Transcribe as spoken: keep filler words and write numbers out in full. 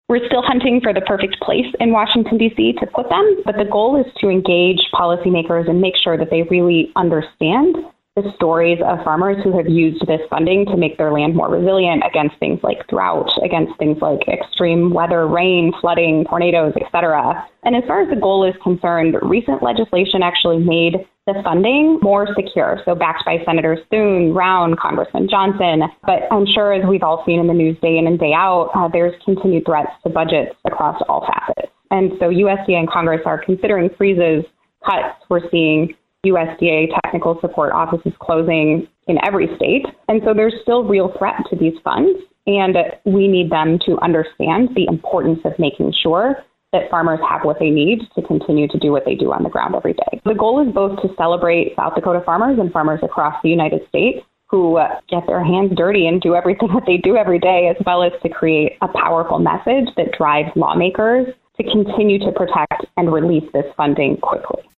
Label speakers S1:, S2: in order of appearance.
S1: We're still hunting for the perfect place in Washington, D C to put them, but the goal is to engage policymakers and make sure that they really understand the stories of farmers who have used this funding to make their land more resilient against things like drought, against things like extreme weather, rain, flooding, tornadoes, et cetera. And as far as the goal is concerned, recent legislation actually made the funding more secure. So backed by Senators Thune, Round, Congressman Johnson. But I'm sure, as we've all seen in the news day in and day out, uh, there's continued threats to budgets across all facets. And so U S D A and Congress are considering freezes, cuts. We're seeing U S D A technical support offices closing in every state. And so there's still real threat to these funds. And we need them to understand the importance of making sure that farmers have what they need to continue to do what they do on the ground every day. The goal is both to celebrate South Dakota farmers and farmers across the United States who uh, get their hands dirty and do everything that they do every day, as well as to create a powerful message that drives lawmakers to continue to protect and release this funding quickly.